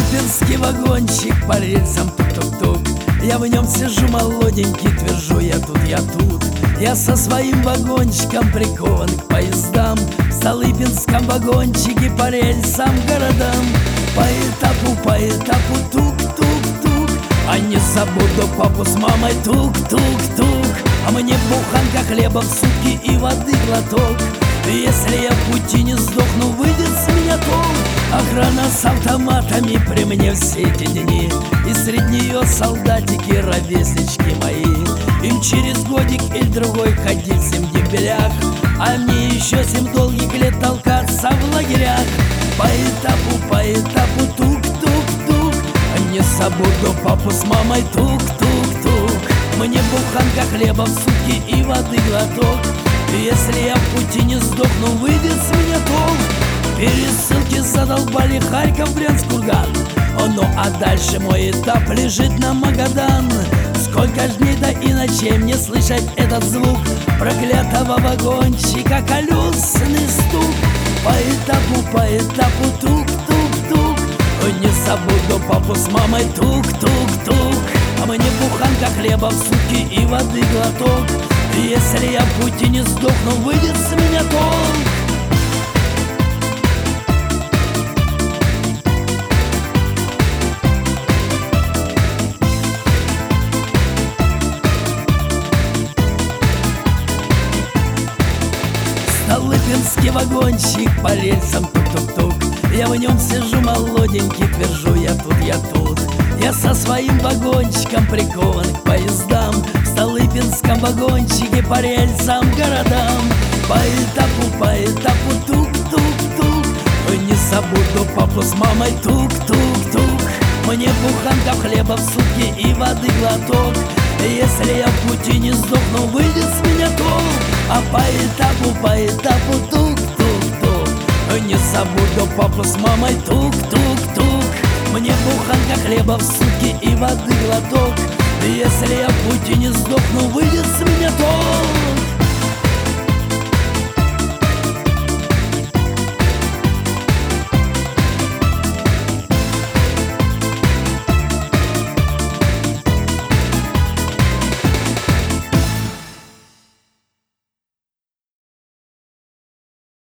Столыпинский вагончик по рельсам тук-тук-тук. Я в нем сижу молоденький, твержу я тут, я тут. Я со своим вагончиком прикован к поездам. В Столыпинском вагончике по рельсам городам. По этапу тук-тук-тук. А не забуду папу с мамой тук-тук-тук. А мне буханка хлеба в сутки и воды глоток. Если я в пути не сдохну, выйдет с меня толк. Охрана с автоматами при мне все эти дни. И среди нее солдатики, ровеснички мои. Им через годик или другой ходить в 7 дембелях, а мне еще 7 долгих лет толкаться в лагерях. По этапу тук-тук-тук. Не забуду папу с мамой тук-тук-тук. Мне буханка хлеба в сутки и воды глоток. Если я в пути не сдохну, выйдет с меня толк. Пересылки задолбали Харьков, Брянск, Курган. Ну а дальше мой этап лежит на Магадан. Сколько ж дней да и ночей мне слышать этот звук проклятого вагончика, колесный стук. По этапу тук-тук-тук. Не забуду папу с мамой тук-тук-тук. А мне буханка хлеба в сутки и воды глоток. Если я в пути не сдохну, выйдет с меня толк. Столыпинский вагончик по рельсам тук-тук-тук. Я в нем сижу молоденький, твержу я тут, я тут. Я со своим вагончиком прикован к поездам. В Столыпинском вагончике по рельсам городам. По этапу тук-тук-тук. Не забуду папу с мамой тук-тук-тук. Мне буханка хлеба в сутки и воды глоток. Если я в пути не сдохну, выйдет с меня толк. А по этапу тук-тук-тук. Не забуду папу с мамой тук-тук-тук. Мне буханка хлеба в сутки и воды глоток. Если я в пути не сдохну, выйдет с меня толк.